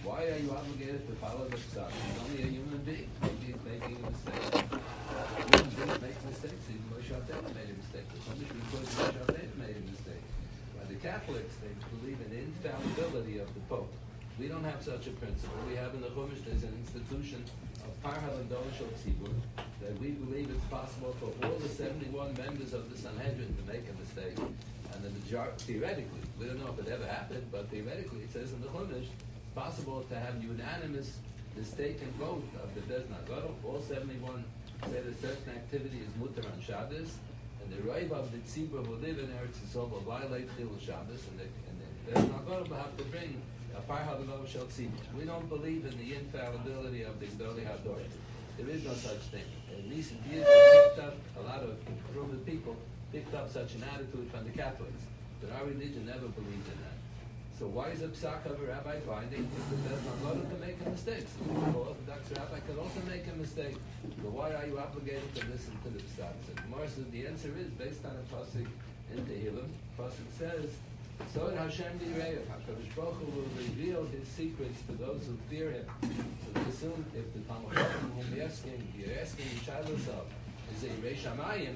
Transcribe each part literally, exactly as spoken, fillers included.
Why are you obligated to follow the psak? He's only a human being. Maybe he's making a mistake. Human beings make mistakes. Even Moshe Rabbeinu made a mistake. Somebody because Moshe Rabbeinu made a mistake. By the Catholics, they believe in the infallibility of the Pope. We don't have such a principle. We have in the Chumash, there's an institution of Parhal and Dolashal Tzibur that we believe it's possible for all the seventy-one members of the Sanhedrin to make a mistake. And the majority, theoretically, we don't know if it ever happened, but theoretically it says in the Chumash, it's possible to have unanimous mistaken vote of the Bezdin HaGadol. All seventy-one say that certain activity is mutar on Shabbos, and the Reiv of the Tzibur who live in Eretz Yisrael will violate Chilul Shabbos, and the, and the Bezdin HaGadol will have to bring a Parhal Gadol Shel Tzibur. We don't believe in the infallibility of the Gdolei Hador. There is no such thing. In recent years, we picked up, a lot of Roman people picked up such an attitude from the Catholics, but our religion never believed in that. So why is a psak of a rabbi binding if the Bezdin HaGadol can make a mistake? So the Orthodox rabbi can also make a mistake. So why are you obligated to listen to the psak? So the Gemara says the answer is based on a pasuk in Tehillim. Pasuk says, "So in Hashem Yireh, HaKadosh Baruch Hu will reveal His secrets to those who fear Him." So they assume if the Talmud Chacham whom you're asking, you're asking Yishaylos of, is a Yireh Shamayim,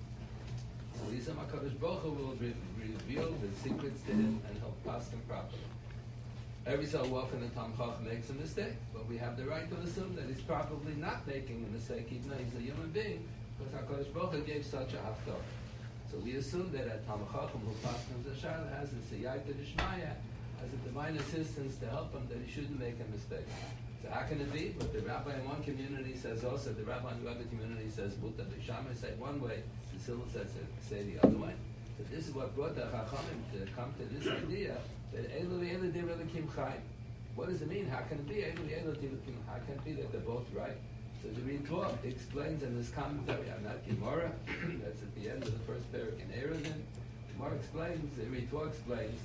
so he said HaKadosh Baruch Hu will re- reveal the secrets to him and help pass them properly. Every so often the Talmud Chacham makes a mistake, but we have the right to assume that he's probably not making a mistake, even though he's a human being, because HaKadosh Baruch Hu gave such a haftarah. So we assume that a Talmud Chacham who passes the Shayla has a Siyayta D'Shmaya, has a divine assistance to help him that he shouldn't make a mistake. So how can it be? But the rabbi in one community says also, the rabbi in the other community says, Muta B'Shamai say one way, the Silla says say the other way. So this is what brought the Chachamim to come to this idea that Elu Elu D'Relikim Chaim. What does it mean? How can it be Elu Elu D'Relikim? How can it be that they're both right? So the Ritva explains in this commentary on that Gemara, that's at the end of the first parak in Eruvin. Gemara explains, the Ritva explains,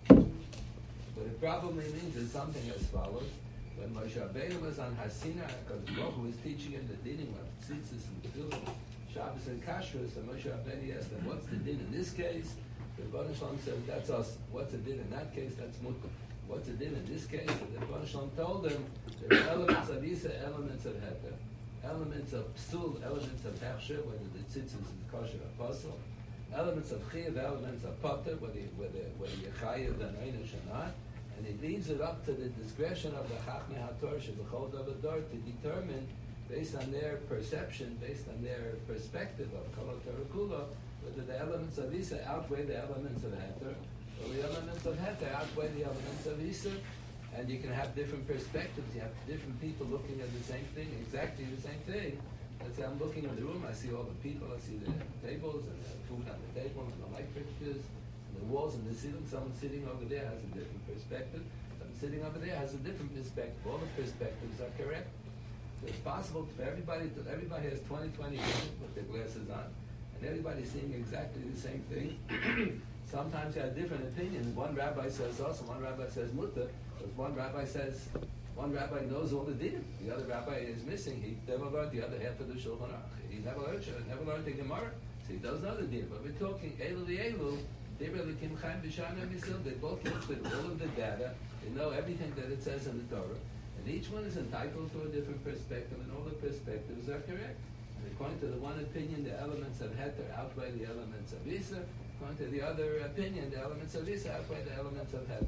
what it probably means is something as follows. When Moshe Rabbeinu was on Har Sinai, because Baruch was teaching him the dinim of tzitzis and tefillah, Shabbos and Kashrus, and Moshe Rabbeinu asked him, what's the din in this case? The Rebbeinu Shalom said, that's us. What's the din in that case? That's mutar. What's the din in this case? And the Rebbeinu Shalom told him, there are elements of Isa, elements of Heter, elements of Psul, elements of Hechsher, whether the tzitzis is kosher or pasul, elements of Chiyav, elements of Potter, whether, whether, whether you're Chayav, then Einish or not. And he leaves it up to the discretion of the Chachmei HaTorah Shebechol Davar Dor to determine, based on their perception, based on their perspective of Kol HaTorah Kula, whether the elements of Isa outweigh the elements of Heter, or the elements of Heter outweigh the elements of Isa. And you can have different perspectives. You have different people looking at the same thing, exactly the same thing. Let's say I'm looking in the room, I see all the people, I see the tables and the food on the table and the light fixtures, the walls and the ceiling. Someone sitting over there has a different perspective. Someone sitting over there has a different perspective. All the perspectives are correct. So it's possible for everybody to, everybody has twenty twenty vision with their glasses on, and everybody's seeing exactly the same thing. Sometimes you have different opinions. One rabbi says us, and one rabbi says mutar. Because one rabbi says, one rabbi knows all the din. The other rabbi is missing. He never learned the other half of the Shulchan Aruch. He never learned, never learned the Gemara. So he does know the din. But we're talking Elu Elu. They really came Chaim B'Shana Misil. They both looked at all of the data. They know everything that it says in the Torah. And each one is entitled to a different perspective, and all the perspectives are correct. And according to the one opinion, the elements of Heter outweigh the elements of Isa. According to the other opinion, the elements of Isa outweigh the elements of Heter.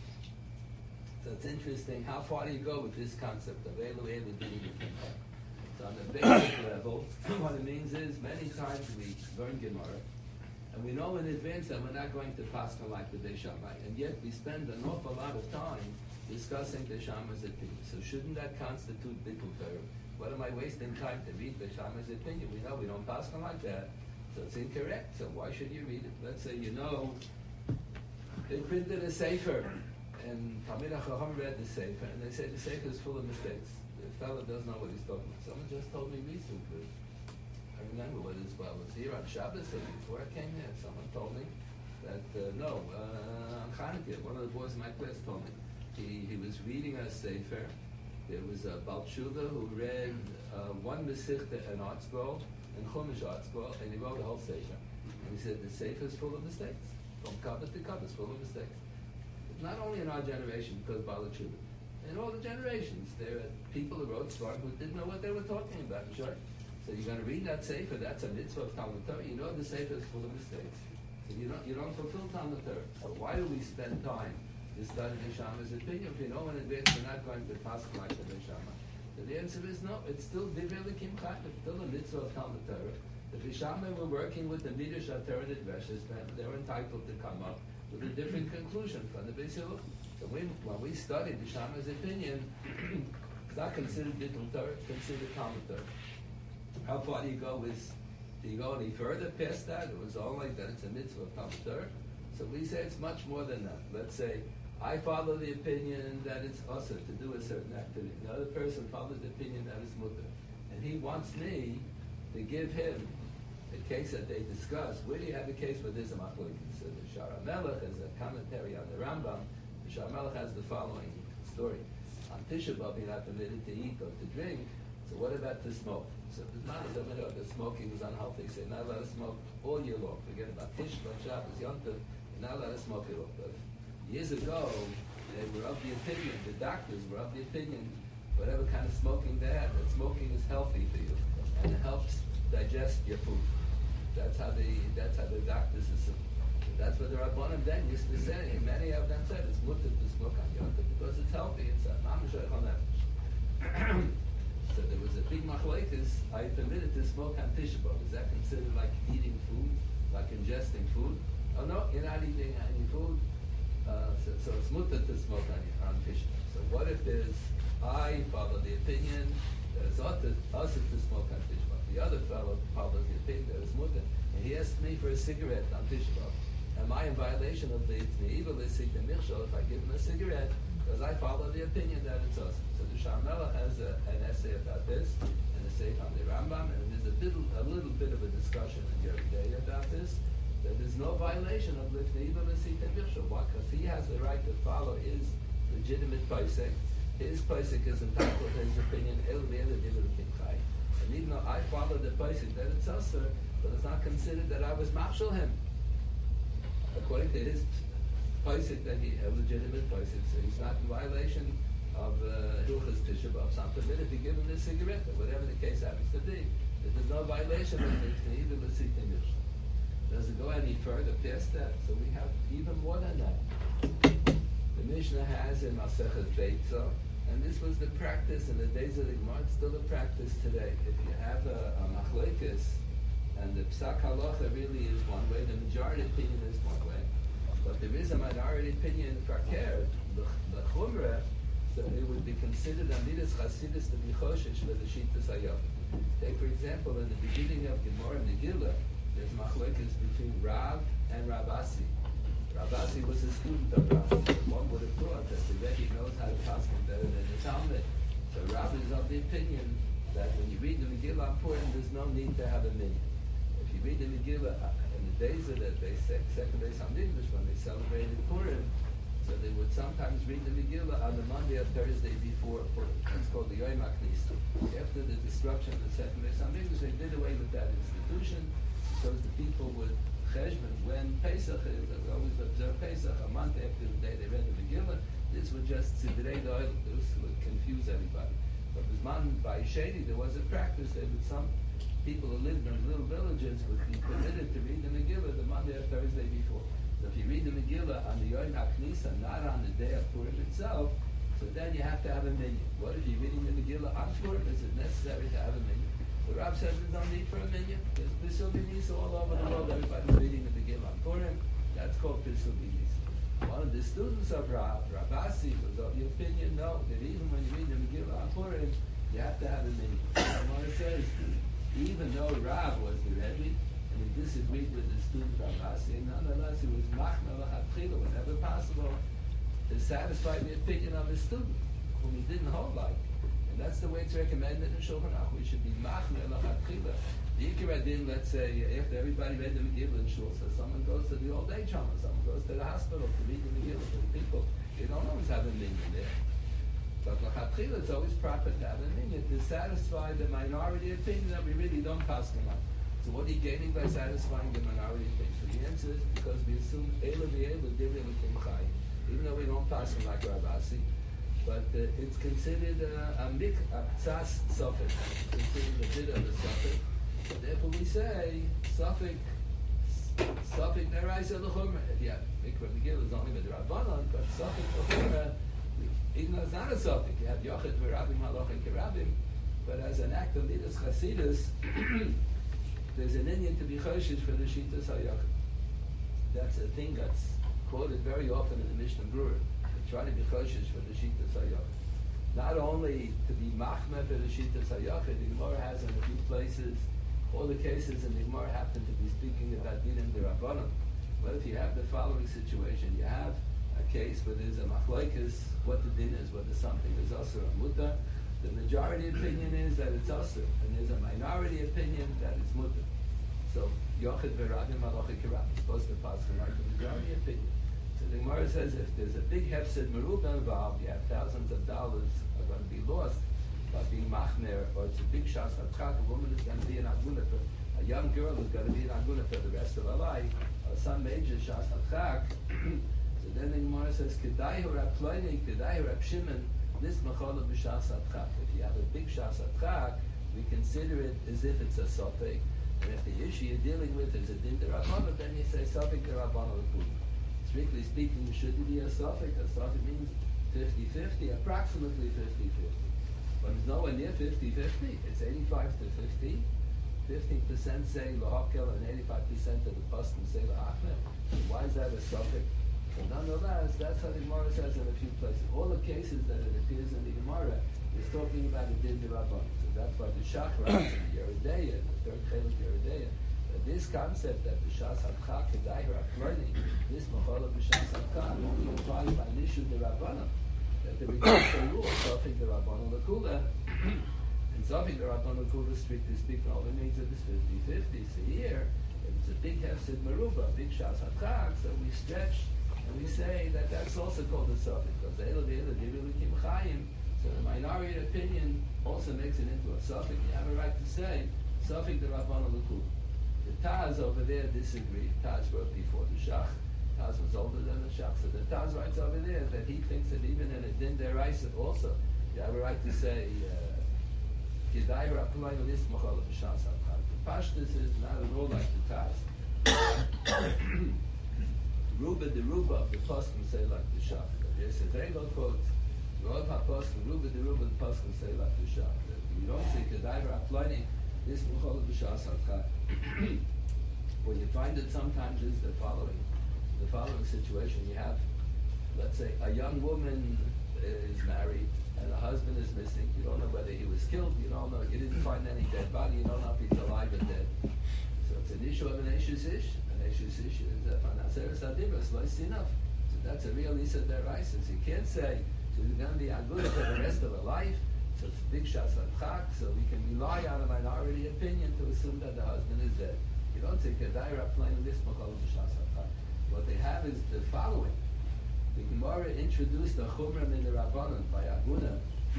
So it's interesting, how far do you go with this concept of Elu Elu Dini? So on the basic level, what it means is, many times we learn Gemara, and we know in advance that we're not going to pascha like the Beis Shammai, and yet we spend an awful lot of time discussing the Shammai's opinion. So shouldn't that constitute bittul Torah? What am I wasting time to read the Shammai's opinion? We know we don't pascha like that, so it's incorrect. So why should you read it? Let's say you know they printed a sefer, and Talmid HaChacham read the sefer, and they say the sefer is full of mistakes. The fellow doesn't know what he's talking about. Someone just told me recently. I remember what it was. Well, I was here on Shabbos, and before I came here, someone told me that, uh, no, uh, on Chanukah, one of the boys in my class told me, he, he was reading a Sefer. There was a Baal Tshuva who read uh, one Mesichta, an art scroll, and Chumash art scroll, and he wrote a whole Sefer. And he said, the Sefer is full of mistakes. From cover to cover, it's full of mistakes. Not only in our generation, because Baal Tshuva. in all the generations. There are people who wrote Svarim who didn't know what they were talking about, sure. So you're going to read that Sefer, that's a mitzvah of Talmud Torah. You know the Sefer is full of mistakes. So you don't, you don't fulfill Talmud Torah. So why do we spend time to study the Shama's opinion if you know in advance we're not going to pass like the Shama? So the answer is no, it's still Divrei Elikim Chaim, it's still a mitzvah of Talmud Torah. The Bishama were working with the Midrash HaTorah Dreshes, they were entitled to come up with a different conclusion from the Beis Hillel. So when, when we study the Shama's opinion, it's not considered Bittul Torah, it's considered Talmud Torah. How far do you go with, do you go any further past that? It was all like that, it's a mitzvah of Talmud Torah. So we say it's much more than that. Let's say, I follow the opinion that it's usher to do a certain activity. The other person follows the opinion that it's mutter. And he wants me to give him a case that they discuss. Where do you have a case where there's a machlokes? So the Shar HaMelech is a commentary on the Rambam. The Shar HaMelech has the following story. On Tisha B'Av, you're not permitted to eat or to drink. So what about to smoke? So the man is over there, the smoking is unhealthy. Say, not allowed to smoke all year long. Forget about Tisha B'Av, Shabbos, Yom Tov. You're not allowed to smoke it all. But years ago, they were of the opinion, the doctors were of the opinion, whatever kind of smoking they had, that smoking is healthy for you. And it helps digest your food. That's how the that's how the doctors assume. That's what the Rabbanim then used to say, and many of them said it's mutter to smoke on Yom Tov because it's healthy. It's a mamash on nefesh. So there was a big machlokes. I permitted to smoke on Tisha B'Av. Is that considered like eating food, like ingesting food? Oh no, you're not eating any food. Uh, so, so it's mutter to smoke on on Tisha B'Av. So what if there's I follow the opinion that it's usher to smoke on Tisha B'Av. The other fellow follows the opinion that it's mutter, and he asked me for a cigarette on Tisha B'Av. Am I in violation of the evil is the michshol if I give him a cigarette because I follow the opinion that it's us? So the Shar HaMelech has a, an essay about this and a essay on the Rambam, and there's a, bit, a little bit of a discussion in Yoreh De'ah about this. That there's no violation of lifnei evil is the michshol. Why? Because he has the right to follow his legitimate posek. His posek is entitled to his opinion. El ve'el divrei Elikim Chaim. And even though I follow the posek that it's us, but it's not considered that I was machshel him. According to his posek, that he a legitimate posek, so he's not in violation of Hilchos Tisha B'Av. So I'm permitted to give him this cigarette, or whatever the case happens to be. If there's no violation of lifnei evil is the michshol. Does it go any further past that? So we have even more than that. The Mishnah has in Masechet Beitza, and this was the practice in the days of the Gemara. It's still a practice today. If you have a, a machlokes, and the Psak Halacha really is one way, the majority opinion is one way, but there is a minority opinion for Fakir, the Chumrah, so it would be considered Amidas Chasidus to be Choshesh for the Shitas Hayom. Take for example, in the beginning of Gemara Megillah, there's machlokes between Rav and Rav Asi. Rav Asi was a student of Rav. One would have thought that the Rebbe knows how to pass him better than the Talmud. So Rav is of the opinion that when you read the Megillah on Purim, there's no need to have a minyan. If you read the Megillah in the days of the second day Hamikdash, when they celebrated Purim, so they would sometimes read the Megillah on the Monday or Thursday before Purim. It's called the Yom HaKnisa. After the destruction of the second day Hamikdash, they did away with that institution. So the people would cheshbon when Pesach is, they always observe Pesach a month after the day they read the Megillah. This would just sidrei doil. This would confuse everybody. But Bisman by Sheni, there was a practice that some people who lived in little villages would be permitted to read the Megillah the Monday or Thursday before. So if you read the Megillah on the Yom HaKnisa, not on the day of Purim itself, so then you have to have a minyan. What if you're reading the Megillah on Purim? Is it necessary to have a minyan? The Rav says there's no need for a minyan. There's Pisul B'Nisa all over the world. Everybody's reading the Megillah on Purim. That's called Pisul B'Nisa. One of the students of Rav, Rav Asi, was of the opinion, no, that even when you read the Megillah on Purim, you have to have a minyan. What it says, even though Rav was the Rebbe, and he disagreed with the student Rav Asi, nonetheless he was machmir l'chatchila whenever possible to satisfy the opinion of his student, whom he didn't hold like. And that's the way it's recommended in Shulchan Aruch. We should be machmir l'chatchila. The Ikar Adin, let's say, after everybody read the Megillah in Shul, so someone goes to the old age home, or someone goes to the hospital to read the Megillah for the people. You don't always have a minyan there. But l'chatchila, it's always proper to have a minyan to satisfy the minority opinion that we really don't pass them on. So what are you gaining by satisfying the minority opinion? So the answer is because we assume Eila v'Eila divrei Elikim Chaim. Even though we don't pass them like Rav Asi, but uh, it's considered uh, a mik a tzas suffix. It's considered a bit of a suffix. So therefore we say suffix suffix deraisa l'chumra. If you have mikra megillah, it's only with rabbanon, but suffix l'chumra, even though it's not a suffix, you have yochid v'rabim halachin kerabim, but as an act of midas chasidus, there's an Indian to be choshish for the shitas hayochid. That's a thing that's quoted very often in the Mishnah Berurah. They try to be choshish for the shitas hayochid. Not only to be machmeh for the shitas hayochid, the Gemara has in a few places, all the cases in the Gemara happen to be speaking about dinim d'Rabbanan. But if you have the following situation, you have a case where there's a machlokes, what the din is, whether something is asur or mutar. The majority opinion is that it's asur, and there's a minority opinion that it's mutar. So yochid v'rabim halacha kirab is supposed to pass the majority opinion. So the Gemara says if there's a big hefsed meruba involved, you have thousands of dollars are going to be lost by being machner, or it's a big shas atchak, a woman is going to be an aguna for, a young girl is going to be an aguna for the rest of her life, or some major shas atchak. So then the Gemara says, kedai hurab ploini, kedai hurab shimon, this machala b'shas atchak. If you have a big shas atchak, we consider it as if it's a sofek. And if the issue you're dealing with is a din d'Rabbanan, then you say sofek d'Rabbanan l'kul. Strictly speaking, should it be a sofek? A sofek means fifty-fifty, approximately fifty-fifty. But it's nowhere near fifty-fifty. It's eighty-five to fifty. fifteen percent say lahakel and eighty-five percent of the pasuk say lahachmer. Why is that a suffix? But nonetheless, that's how the Gemara says in a few places. All the cases that it appears in the Gemara is talking about a din d'Rabbanan. So that's why the Shach writes in the Yeridea, the third Chelik Yeridea, that this concept that the Shas Hadchak Kedai Ha'Kloni, this Machala b'Shas Hadchak, only applies by Nishu d'Rabbanan. That the Rebbe rule, Sofik d'Rabbanan l'Kula, and Sofik d'Rabbanan l'Kula, strictly speaking, all it means is fifty-fifty. So here, if it's a big hefsid meruba, a big Shas Hadchak, so we stretch and we say that that's also called a Sofik, because Eila V'Eila Divili Kim Chayim. So the minority opinion also makes it into a Sofik. You have a right to say Sofik d'Rabbanan l'Kula. The Taz over there disagreed. Taz wrote before the Shach. Taz was older than the Shach. So the Taz writes over there that he thinks that even in a din deraisa also, you have a right to say Kedai Ha'Kloni Lis Machala b'Shas Hadchak. The Pashtus is not at all like the Taz. Ruba the Ruba of the Pasuk say like the Shach. There's a very low quote. Rov HaPasuk, Ruba the Ruba the Pasuk say like the Shach. You don't say Kedai Ha'Kloni Lis Machala b'Shas Hadchak. What you find it sometimes is the following. The following situation, you have, let's say, a young woman is married and the husband is missing. You don't know whether he was killed. You don't know. You didn't find any dead body. You don't know if he's alive or dead. So it's an issue of an Eishus Ish. An Eishus Ish is a Panaseres Adibas, Lois enough. So that's a real Isa Deraisa. So you can't say she's going to be Aguda for the rest of her life. So it's a big Shas Hadchak. So we can rely on a minority opinion to assume that the husband is dead. You don't say Kedai Ha'Kloni Lis Machala b'Shas Hadchak. What they have is the following. The Gemara introduced the Chumra min the Rabbanan by Aguna.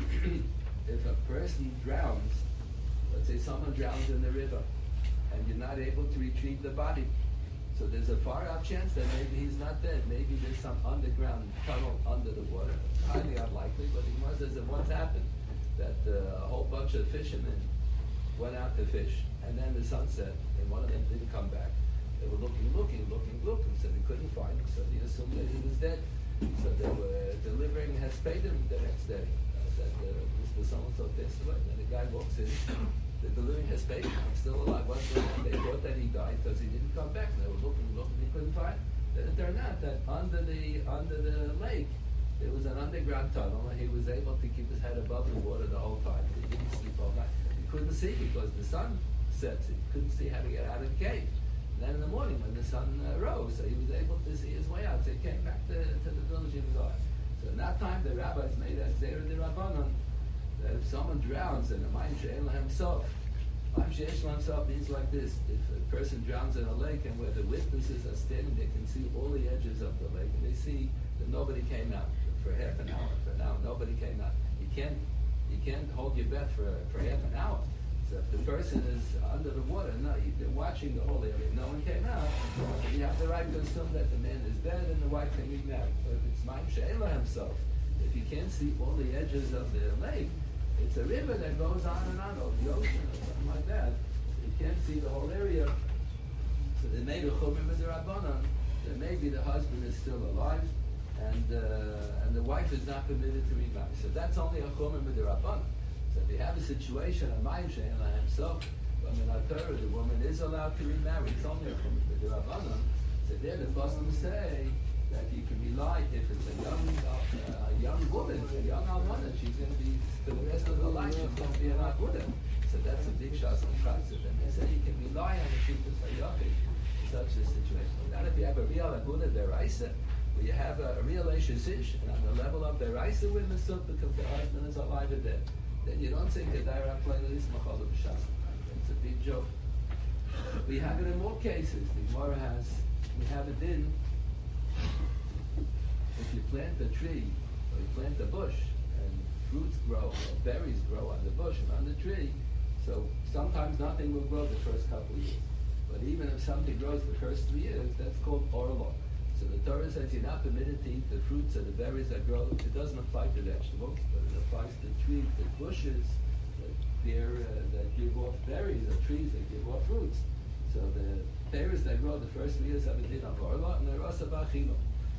If a person drowns, let's say someone drowns in the river, and you're not able to retrieve the body, so there's a far out chance that maybe he's not dead. Maybe there's some underground tunnel under the water. Highly unlikely, but the Gemara says that once happened, that uh, a whole bunch of fishermen went out to fish, and then the sun set, and one of them didn't come back. They were looking, looking, looking, looking, so they couldn't find him, so they assumed that he was dead. So they were delivering Hespedim the next day. Uh, that uh, Mister So-and-so passed away. And then the guy walks in, they're delivering Hespedim, I'm still alive. What's going on? They thought that he died because he didn't come back. And they were looking, looking, they couldn't find him. Then it turned out that under the, under the lake, there was an underground tunnel, and he was able to keep his head above the water the whole time. He didn't sleep all night. He couldn't see because the sun sets. He couldn't see how to get out of the cave. And then in the morning, when the sun uh, rose, so he was able to see his way out. So he came back to, to the village of Zor. So in that time, the rabbis made a Zera de Rabbanon that if someone drowns in a Mayim She'en Lahem Sof, Mayim She'en Lahem Sof means like this: if a person drowns in a lake and where the witnesses are standing, they can see all the edges of the lake, and they see that nobody came out for half an hour. For now, nobody came out. You can't, you can't hold your breath for for half an hour. So if the person is under the water, no, they're watching the whole area. No one came out. You have the right to assume that the man is dead and the wife can be married. But if it's Mayim She'en Lahem Sof, if you can't see all the edges of the lake, it's a river that goes on and on, or the ocean, or something like that. You can't see the whole area. So they made a chumim with the rabbanon. That maybe the husband is still alive, and uh, and the wife is not permitted to remarry. So that's only a chumim with the rabbanon. So if you have a situation, a mayim she'en lahem himself, but in our Torah, the woman is allowed to remarry. It's only a chumim with the rabbanon. So there the Muslims say that you can rely, if it's a young uh, a young woman, a young almana, she's going to be, for the rest of her life, she's going to be an aguda. So that's a big shas and chayzer. And they say you can rely on the shittas hayachid in such a situation. Not if you have a real aguda deraisa, where you have a, a real eshish, and on the level of deraisa with the sub, because the husband is alive or dead, then you don't say kedayra playlist machal of shas. It's a big joke. We have it in more cases. The Gemara has, we have it in, if you plant a tree, or you plant a bush, and fruits grow, or berries grow on the bush and on the tree, so sometimes nothing will grow the first couple of years. But even if something grows the first three years, that's called orlo. So the Torah says you're not permitted to eat the fruits or the berries that grow. It doesn't apply to vegetables, but it applies to trees, to bushes that, bear, uh, that give off berries, or trees that give off fruits. So the berries that grow the first three years have a din of orlo, and they're also bachilo.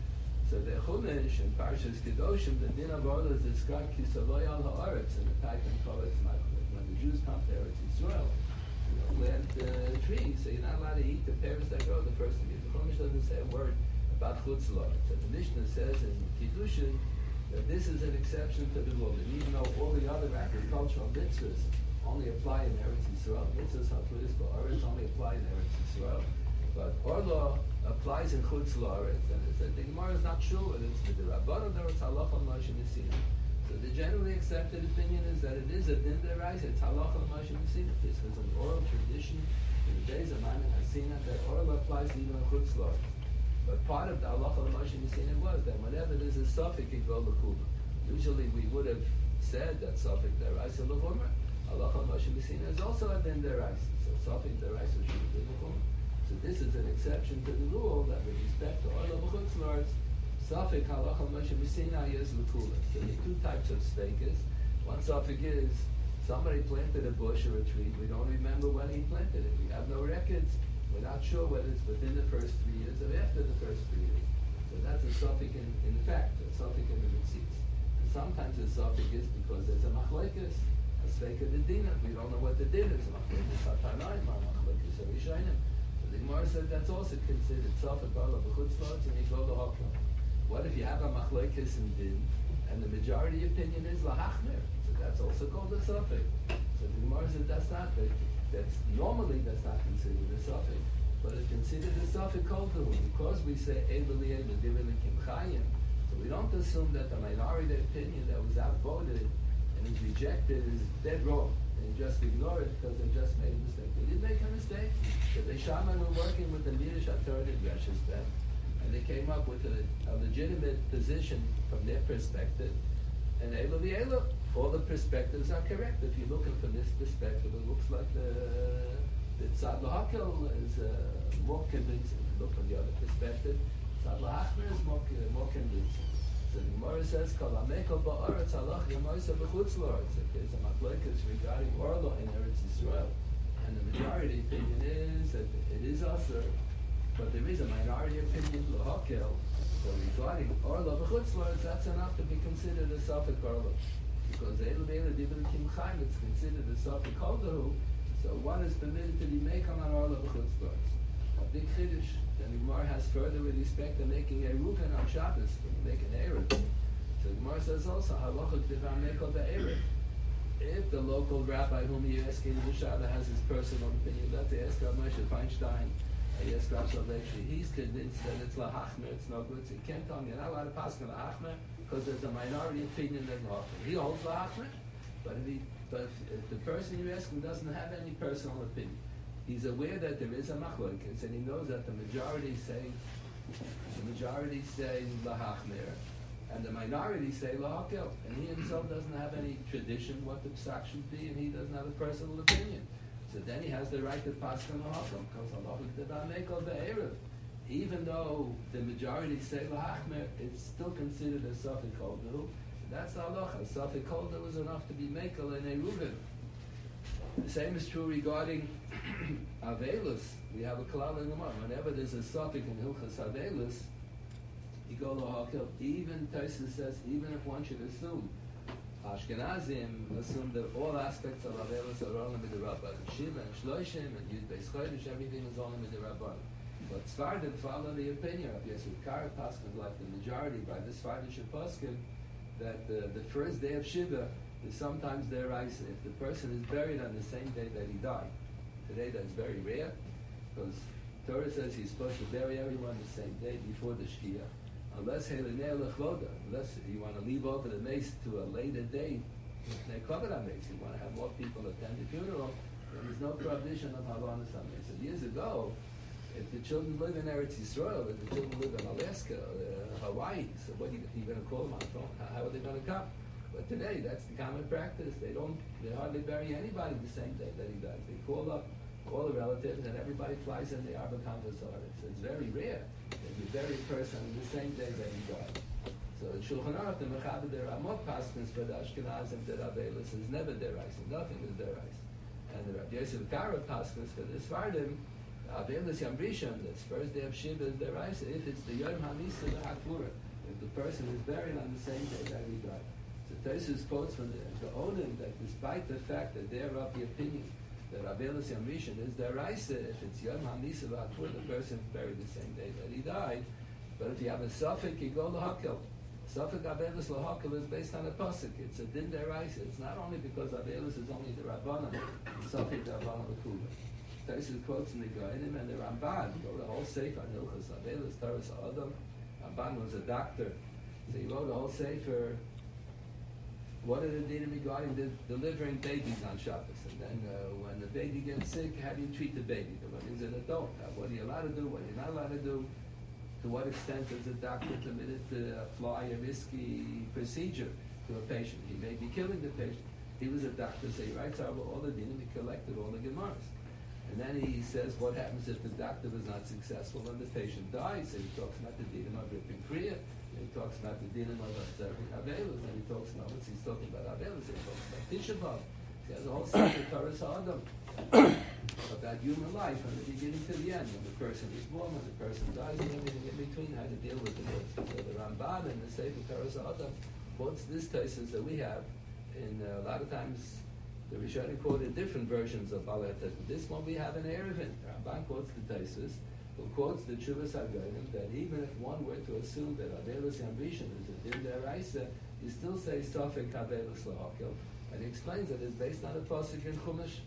So the Chumash and Parshas Kedoshim, the din of orlo is described kisavoy al haaretz, and the Titan calls it when the Jews come to Eretz Yisrael, you know, plant uh, trees, so you're not allowed to eat the berries that grow the first three years. The Chumash doesn't say a word about chutz la'aretz. So the Mishnah says in Kiddushin that this is an exception to the rule, and even though all the other agricultural mitzvahs only apply in Eretz Yisrael, mitzvahs ha'tluis ba'aretz only apply in Eretz Yisrael, but orlo applies in chutz la'aretz, and it's, the Gemara is not sure whether it's the Rabbanon or it's halacha Moshe Messina. So the generally accepted opinion is that it is a din deraisa, it's halacha Moshe Messina. This was an oral tradition in the days of Maimon Hasina that orlo applies even in chutz la'aretz. But part of the halacha Moshe Messina was that whenever there's a suffix, it goes l'kula. Usually we would have said that suffix deraisa l'chumra. Halacha Moshe Messina is also a din deraisa. So suffix deraisa should be l'chumra. So this is an exception to the rule that with respect to orlo b'chutz la'aretz, suffix halacha Moshe Messina is l'kula. So there are two types of stakes. One suffix is somebody planted a bush or a tree. We don't remember when he planted it. We have no records. We're not sure whether it's within the first three years or after the first three years. So that's a suffix in, in fact, a suffix in the receipts. And sometimes the suffix is because there's a machlekes, a stake of the dinah. We don't know what the din is. Machlekes hatanayim, machlekes harishayim. So the Gemara said that's also considered suffix bala b'chutz la'aretz, and you go to hakla. What if you have a machlekes in din, and the majority opinion is lahachmer? So that's also called a suffix. So the Gemara said that's not the That's normally that's not considered a suffix, but it's considered a suffix called because we say Eveliyah Medivin and Kimchayim. So we don't assume that the minority opinion that was outvoted and is rejected is dead wrong, and just ignore it because they just made a mistake. They did make a mistake. The Beishaman were working with the Midrash HaTorah in Reshus Ben, and they came up with a, a legitimate position from their perspective. And Eveliyah, all the perspectives are correct. If you're looking from this perspective, it looks like the the Tzad L'Hakel is uh, more convincing. If you look from the other perspective, Tzad L'Achmer is more, uh, more convincing. So the Gemara says, Kol HaMekol Ba'aretz Halach Yamoisa B'chutz La'aretz. There's a machlokes regarding orlo in Eretz Yisrael, and the majority opinion is that it is usher, but there is a minority opinion L'Hakel. So regarding orlo b'chutz la'aretz, that's enough to be considered a suffix orlo. Because Eilu Be'elu Dibur Kimchayim, it's considered a suffix koldahu, so one is permitted to be making on orlo b'chutz la'aretz. A big chiddush, then the Gemara has further with respect to making a ruchen on Shabbos, making Erev. So the Gemara says also, halacha k'divar mekol be'erev. If the local rabbi whom you're asking the Shada has his personal opinion, you have to ask Rav Moshe Feinstein, yes, Rav Shalveshri, he's convinced that it's lahachmer, it's no good. So you can't tell me you're not allowed to pass on lahachmer because there's a minority opinion that lahachmer. He holds lahachmer, but if, he, but if, if the person you're asking doesn't have any personal opinion, he's aware that there is a machlokes, and he knows that the majority say the majority say lahachmer, and the minority say lahakel, and he himself doesn't have any tradition what the psak should be, and he doesn't have a personal opinion. So then he has the right to pass on the hakel, because Allah will make the erev. Even though the majority say lahachmer, it's still considered a suffix koldu, That's the halacha. Safek holder was enough to be mekel in a Reuven. The same is true regarding Avelus. We have a klal in the Gemara. Whenever there's a safek in Hilchas Avelus, you go lahakel. Even Tosfos says, even if one should assume, Ashkenazim assume that all aspects of Avelus are only with the Rabban. Shiva and Shloshim and Yud Beis Chodesh, everything is only with the Rabban. But Sfardim follow the opinion of Yesud Kara Paskin, like the majority by the Sfardish Paskin, that uh, the first day of Shiva is sometimes their Isa. If the person is buried on the same day that he died. Today that's very rare, because Torah says he's supposed to bury everyone the same day before the Shkia. Unless unless you want to leave over the mace to a later date, you want to have more people attend the funeral, there's no prohibition of Havanas HaMace. So years ago, if the children live in Eretz Yisrael, if the children live in Alaska, uh, Hawaii, so what are you, you going to call them on the phone? How, how are they going to come? But today, that's the common practice. They don't, they hardly bury anybody the same day that he dies. They call up all the relatives and everybody flies in the Arba Conversar. It's, it's very rare that you bury a person on the same day that he died. So in Shulchan Aruch, the Mechaber der Amot Paskins for the Ashkenazim, the Avelus is never derais, nothing is derais. And the Rabbi Yosef Kara Paskins for the Sfardim, Avelus Yom Rishon, that's first day of Shiva is derais, if it's the Yom HaMisa, the Hakura, if the person is buried on the same day that he died. So Tosfos quotes from the, the Olim that despite the fact that they're of the opinion that Avelus Yom Rishon is derais, if it's Yom HaMisa, the Hakura, the person is buried the same day that he died. But if you have a suffix, you go lahakel. Suffix Avelus lahakel is based on a pasuk. It's a din deraisa. It's not only because Avelus is only the Rabbanan, suffix the Rabbanan l'kula. Tosfos quotes in the Goinim and the Ramban. He wrote a whole sefer on Hilchos Avelus, Taras Adam. Ramban was a doctor, so he wrote a whole sefer. What are the dinim regarding the delivering babies on Shabbos? And then uh, when the baby gets sick, how do you treat the baby? When he's an adult, what are you allowed to do? What are you not allowed to do? To what extent is a doctor permitted to apply a risky procedure to a patient? He may be killing the patient. He was a doctor, so he writes out all the dinim, he collected all the Gemaras. And then he says what happens if the doctor was not successful and the patient dies. So he talks about the dinim of Ripon Kriya, and he talks about the dinim of Avelus, and he talks about what he's talking about Avelus, he talks about Tisha B'Av. He has a whole set of Taras Adam about human life from the beginning to the end, when the person is born, when the person dies, and everything in between, how to deal with it. So the Ramban and the Sefer Taras Adam quotes this Tosfos that we have, and uh, a lot of times the Rishonim quoted different versions of Balei Teshuva. This one we have an Erevin. Ramban quotes the Tosfos, who quotes the Tshuvas HaGoyim, that even if one were to assume that Avelus Yom Rishon is a din deraisa, you still say Safek Avelus lahakel. And he explains that it's based on a pasuk in Chumash.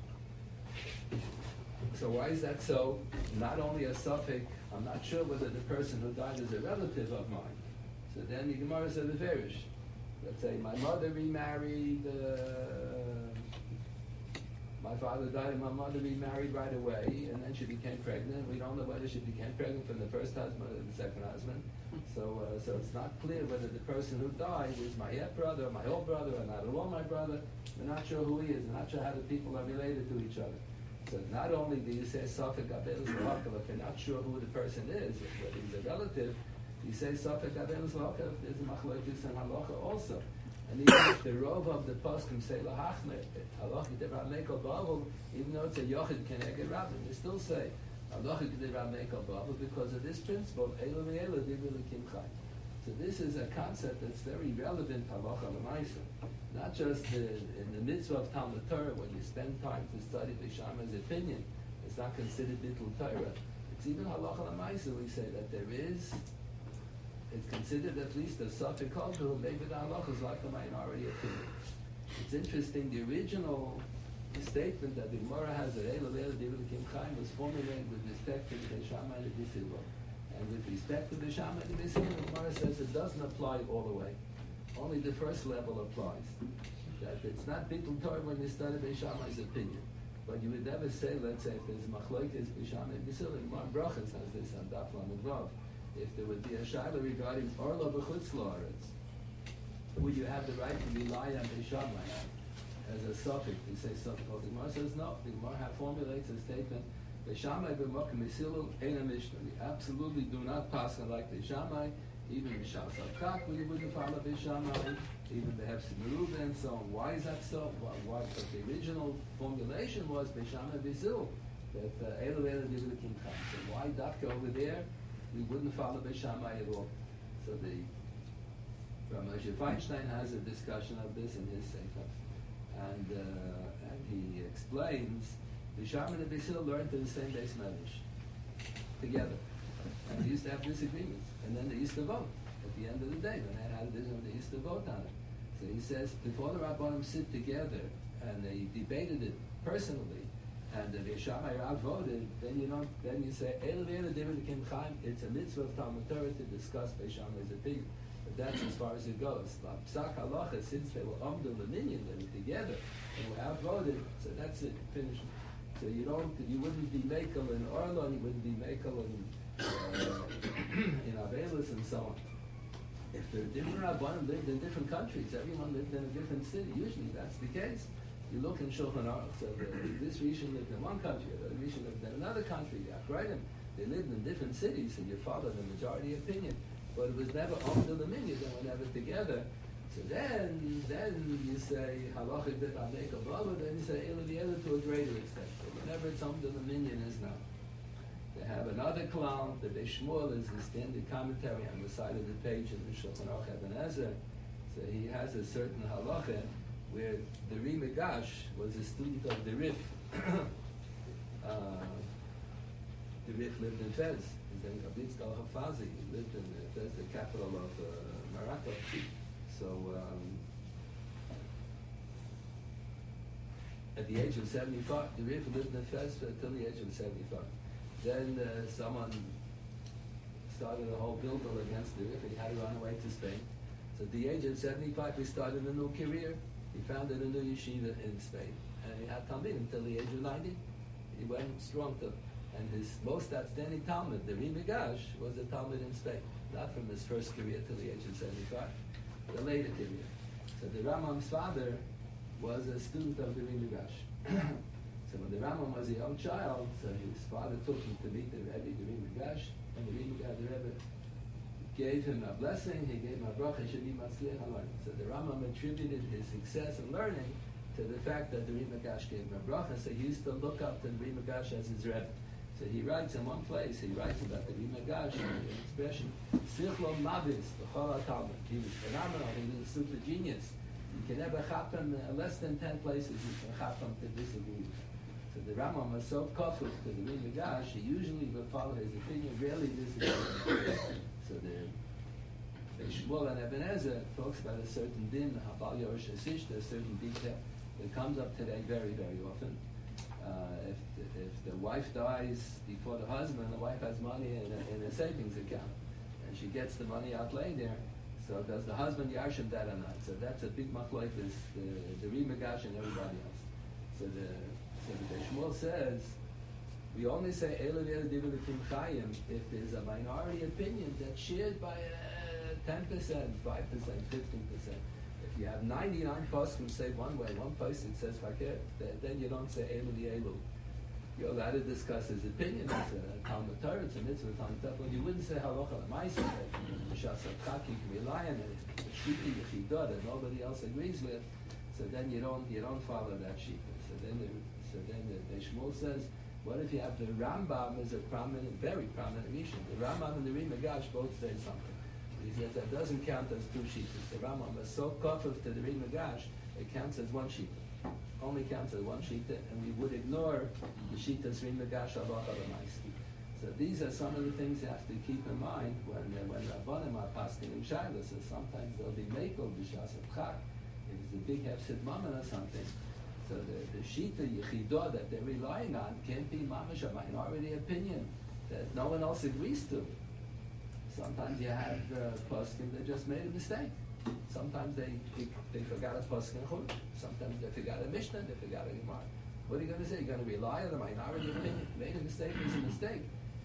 So why is that so? Not only a suffix, I'm not sure whether the person who died is a relative of mine. So then the Gemara said the Verish. Let's say my mother remarried, uh, my father died and my mother remarried right away, and then she became pregnant. We don't know whether she became pregnant from the first husband or the second husband. So uh, so it's not clear whether the person who died is my half brother or my whole brother or not at all my brother. We're not sure who he is. We're not sure how the people are related to each other. So not only do you say Safek Avelus lahakel if you're not sure who the person is, whether he's a relative, you say Safek Avelus lahakel if there's a machlokes and halacha also. And even if the rov of the poskim say lahachmer, halacha devar mekel ba'avul, even though it's a yochid keneged rabbin, they still say halacha devar mekel ba'avul because of this principle, elu me'elu divili kim chai. So this is a concept that's very relevant halacha l'maisa. Not just the, in the mitzvah of Talmud Torah, when you spend time to study the Shammai's opinion, it's not considered bittul Torah. It's even halacha l'maisa. We say that there is. It's considered at least a suffix who maybe the halacha is like a minority opinion. It's interesting, the original statement that the Gemara has that Eilu Eilu Divul Kim Chaim was formulated with respect to the Shammai and the B'Silva. And with respect to the Shammai and the B'Silva, the Gemara says it doesn't apply all the way. Only the first level applies. That it's not bittul Torah when you study the Shammai's opinion. But you would never say, let's say, if there's machlokes b'Shammai and B'Silva, the Gemara Brachas has this on Daf Lamed Vav. If there would be a shaila regarding Orla b'chutz la'aretz, would you have the right to rely on Beishamai as a suffix? We say suffix. The Gemara says no. The Gemara formulates a statement: Beishamai b'makom misilu eina mishnah. We absolutely do not pass on like Beishamai. Even in Shas Avkak, we wouldn't follow Beishamai. even the Hefsid Merubah and so on. Why is that so? Why? why? But the original formulation was Beishama Bizil, that Elu Elu Divlikim Cham. So why Dafka over there? We wouldn't follow Beishama at all. So the Rav Moshe Feinstein has a discussion of this in his Sefer, and uh, and he explains Beishama and Bizil learned to the same base medrash together, and they used to have disagreements, and then they used to vote. At the end of the day, when they had a decision, they used to vote on it. So he says, before the Rabbanim sit together and they debated it personally, and the Shammai outvoted, then you don't. Then you say, El V'Ela David Kim Chaim. It's a mitzvah of Talmud Torah to discuss Beishammai's opinion, but that's as far as it goes. Psak Halacha, since they were Omdul Dominion, they were together and were outvoted, so that's it, finished. So you don't, you wouldn't be Mekel in Orlon, you wouldn't be Mekel in uh, in Avelis and so on. If the different Rabbanim lived in different countries, everyone lived in a different city. Usually that's the case. You look in Shulchan Aruch, so the, this Rishon lived in one country, the Rishon lived in another country, the Achreidim, they lived in different cities, and you follow the majority opinion. But it was never on the dominion, they were never together. So then, then you say, Halachic that I make a brother, then you say, Elu V'Ela to a greater extent. But whenever it's on the dominion, is now. They have another klal, the Beishmuel is the standard commentary on the side of the page in the Shulchan Aruch Eben Ezer. So he has a certain halacha where the Ri Migash was a student of the Rif. uh, the Rif lived in Fez. His name was Yitzchak Hafazi. He lived in Fez, the capital of uh, Morocco. So um, at the age of seventy-five, the Rif lived in Fez until the age of seventy-five. Then uh, someone started a whole bilbil against the Rif. He had to run away to Spain. So at the age of seventy-five, he started a new career. He founded a new yeshiva in Spain. And he had Talmud until the age of ninety. He went strong to, and his most outstanding Talmud, the Ri Migash, was a Talmud in Spain. Not from his first career till the age of seventy-five, the later career. So the Rambam's father was a student of the Ri Migash. So when the Rambam was a young child, so his father took him to meet the Rebbe, the Ri Migash, and the Ri Migash, the Rebbe gave him a blessing, he gave him a bracha, he should be matzliach learning. So the Rambam attributed his success in learning to the fact that the Ri Migash gave him a bracha, so he used to look up to the Ri Migash as his Rebbe. So he writes in one place, he writes about the Ri Migash, an expression, Sichlom Mavis, B'chol HaTalmud. He was phenomenal, he was a super genius. You can never chap him, uh, less than ten places you can chap him to disagree with him. So the Rambam was so kafuf to the Ri Migash, he usually would follow his opinion, rarely disagreed. So the Shmuel and Eben Ezer talks about a certain din, Habal Yorish Asishta, a certain detail that comes up today very, very often. Uh, if, the, if the wife dies before the husband, the wife has money in a, in a savings account, and she gets the money out later. So does the husband yarshim that or not? So that's a big machlokes, the the Ri Migash and everybody else. So the so the Shmuel says we only say Elu V'Ela Divlikim Chayim if there's a minority opinion that's shared by uh, ten percent, five percent, fifteen percent. If you have ninety-nine poskim say one way, one person says fakir, then you don't say Elu V'Elu. You're allowed to discuss his opinion. It's a Talmud Torah, it's a mitzvah Talmud Torah, but you wouldn't say halacha l'maisa, Shas HaPchak, you can rely on it, the shita yechidah that nobody else agrees with, so then you don't you don't follow that shita. So then the, so then the, the Shmuel says, what if you have the Rambam as a prominent, very prominent Rishon? The Rambam and the Ri Migash both say something. He says that doesn't count as two shitas. The Rambam is so kafuf to the Ri Migash, it counts as one shita. Only counts as one shita, and we would ignore the shitas Ri Migash halacha l'maisa. So these are some of the things you have to keep in mind when uh, when Rabbanim are paskin in Shiloh. So sometimes they'll be mekel b'shas HaPchak. If it's a big hefsid mammon or something, so the, the shita yechidah that they're relying on can't be mamash a minority opinion that no one else agrees to. Sometimes you have uh, poskim that just made a mistake. Sometimes they they forgot a poskim chut. Sometimes they forgot a mishnah. They forgot a gemara. What are you going to say? You're going to rely on the minority opinion? Made a mistake is a mistake.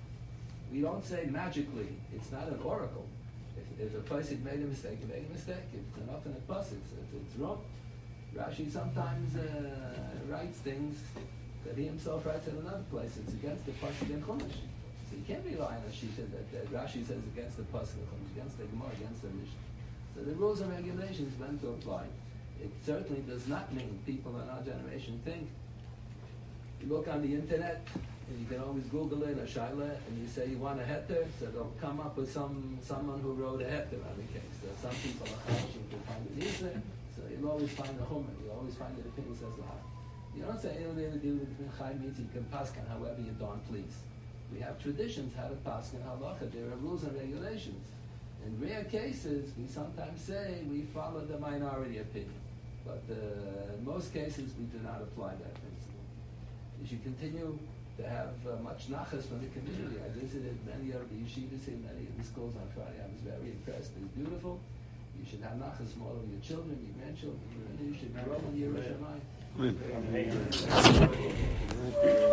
We don't say magically. It's not an oracle. If, if a pasuk made a mistake, he made a mistake. If it's enough in a pasuk, if it's wrong. Rashi sometimes uh, writes things that he himself writes in another place. It's against the pasuk in Chumash. So you can't rely on a shita that, that Rashi says against the pasuk in Chumash, against the Gemara, against the Mishnah. So the rules and regulations meant to apply. It certainly does not mean people in our generation think. You look on the internet, and you can always Google it, a shaila, and you say you want a heter, so they'll come up with some someone who wrote a heter on the case. So some people are chashing to find it easier, so you'll always find a hummer, you'll always find that the opinion says the high. You don't say anything to do with chai means you can paskin however you don't please. We have traditions how to paskin halacha. There are rules and regulations. In rare cases, we sometimes say we follow the minority opinion, but uh, in most cases we do not apply that principle. You should continue to have uh, much nachas from the community. I visited many of the yeshivas here, many of the schools on Friday. I was very impressed. It's beautiful. You should have nachas from all of your children, your grandchildren. You should grow in your Yerushalayim.